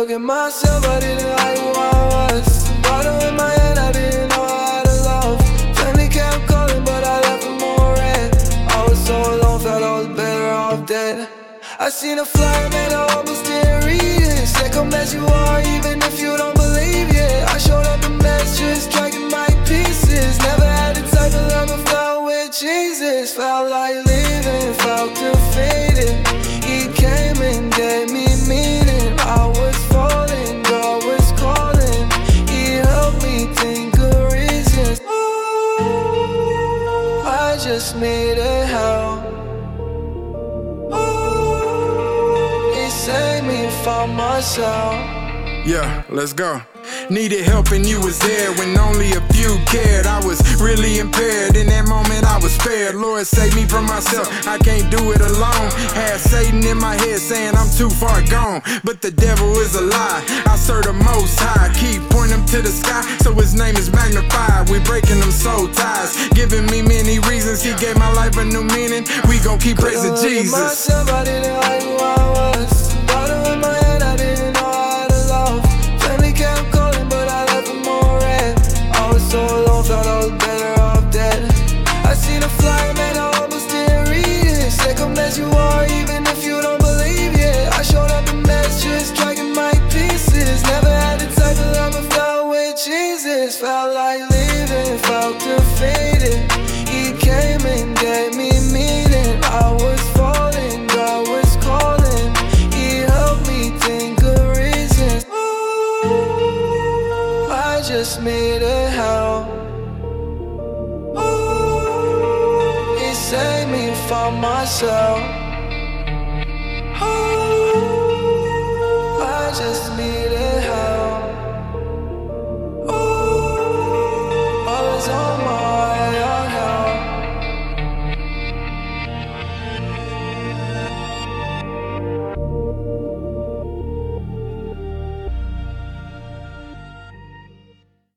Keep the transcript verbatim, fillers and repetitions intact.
look at myself, I didn't like who I was. Bottle in my head, I didn't know how to love. Family kept calling, but I left them more red. I was so alone, felt I was better off dead. I seen a flyer, man, I almost didn't read it. Said come as you are, even if you don't believe it. I showed up a mess, just striking my pieces. Never had the type of love I felt with Jesus. Felt like living, felt defeated. He came and gave me meaning. I was falling, God was calling. He helped me think of reasons. I just needed help. He saved me from myself. Yeah, let's go. Needed help and you was there when only a few cared. I was really impaired, in that moment I was spared. Lord save me from myself, I can't do it alone. Had Satan in my head saying I'm too far gone, but the devil is a lie. I serve the Most High, keep pointing him to the sky, so his name is magnified. We breaking them soul ties, giving me many reasons. He gave my life a new meaning. We gon' keep praising Jesus. Myself, I didn't like who I was. Bottle in my head, I didn't know how to love. Family kept calling, but I left them more red. I was so alone, felt I was better off dead. I seen a flyer, man, I almost didn't read it. Said come as you are, even if you don't believe it. I showed up a mess, just striking my pieces. Never had the type of love I felt with Jesus. Felt like living, felt defeated. He came and gave me meaning. I was falling, God was calling. He helped me think of reasons. I just needed help. He saved me from myself.